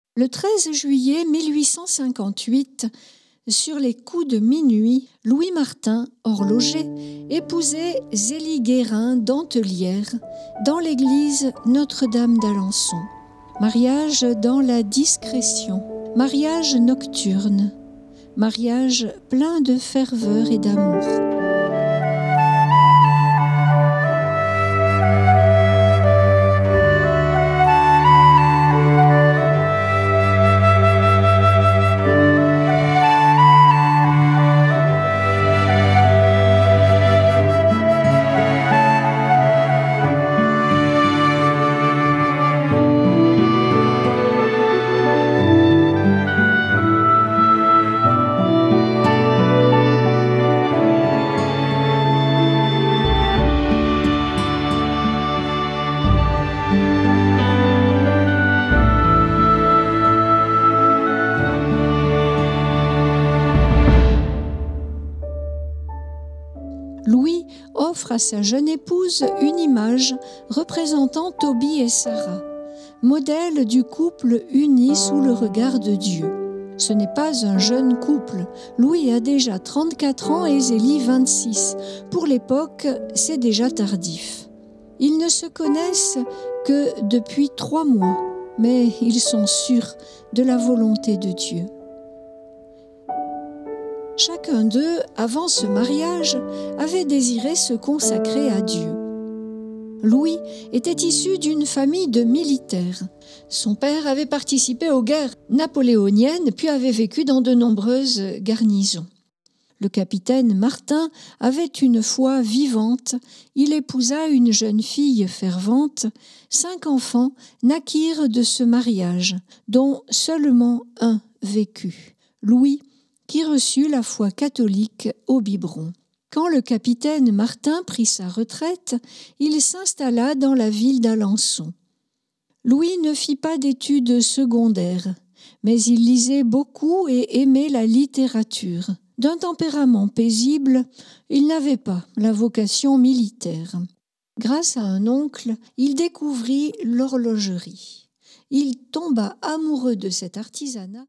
Le 13 juillet 1858, sur les coups de minuit, Louis Martin, horloger, épousait Zélie Guérin d'Antelières dans l'église Notre-Dame d'Alençon. Mariage dans la discrétion, mariage nocturne, mariage plein de ferveur et d'amour. Louis offre à sa jeune épouse une image représentant Tobie et Sarah, modèle du couple uni sous le regard de Dieu. Ce n'est pas un jeune couple. Louis a déjà 34 ans et Zélie 26. Pour l'époque, c'est déjà tardif. Ils ne se connaissent que depuis 3 mois, mais ils sont sûrs de la volonté de Dieu. Chacun d'eux, avant ce mariage, avait désiré se consacrer à Dieu. Louis était issu d'une famille de militaires. Son père avait participé aux guerres napoléoniennes, puis avait vécu dans de nombreuses garnisons. Le capitaine Martin avait une foi vivante. Il épousa une jeune fille fervente. 5 enfants naquirent de ce mariage, dont seulement un vécut, Louis, qui reçut la foi catholique au biberon. Quand le capitaine Martin prit sa retraite, il s'installa dans la ville d'Alençon. Louis ne fit pas d'études secondaires, mais il lisait beaucoup et aimait la littérature. D'un tempérament paisible, il n'avait pas la vocation militaire. Grâce à un oncle, il découvrit l'horlogerie. Il tomba amoureux de cet artisanat